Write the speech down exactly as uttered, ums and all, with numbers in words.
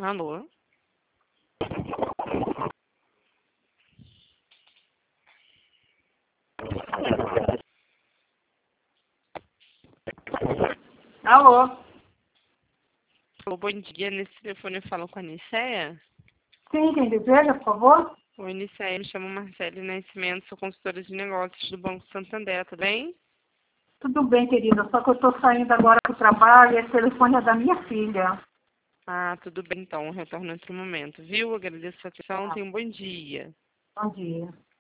Alô? Alô? Alô, bom dia. Nesse telefone eu falo com a Nicéia? Sim, quem deseja, por favor? Oi, Nicéia. Me chamo Marcele Nascimento, sou consultora de negócios do Banco Santander, tudo bem? Tudo bem, querida, só que eu estou saindo agora para o trabalho e esse telefone é da minha filha. Ah, tudo bem então. Retorno em outro momento, viu? Agradeço a sua atenção. Tá. Tenha um bom dia. Bom dia.